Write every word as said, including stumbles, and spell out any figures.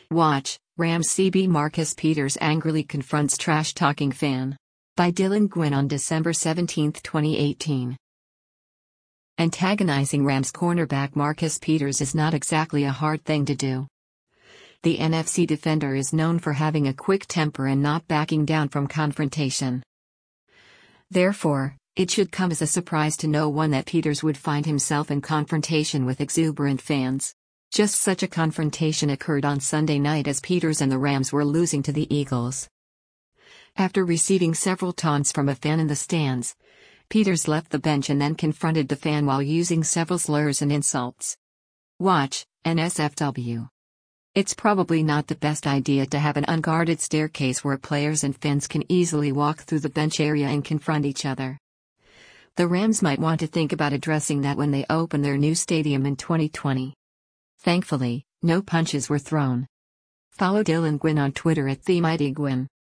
Watch, Rams C B Marcus Peters angrily confronts trash-talking fan. By Dylan Gwynn on December seventeenth, twenty eighteen. Antagonizing Rams cornerback Marcus Peters is not exactly a hard thing to do. The N F C defender is known for having a quick temper and not backing down from confrontation. Therefore, it should come as a surprise to no one that Peters would find himself in confrontation with exuberant fans. Just such a confrontation occurred on Sunday night as Peters and the Rams were losing to the Eagles. After receiving several taunts from a fan in the stands, Peters left the bench and then confronted the fan while using several slurs and insults. Watch, N S F W. It's probably not the best idea to have an unguarded staircase where players and fans can easily walk through the bench area and confront each other. The Rams might want to think about addressing that when they open their new stadium in twenty twenty. Thankfully, no punches were thrown. Follow Dylan Gwynn on Twitter at TheMightyGwynn.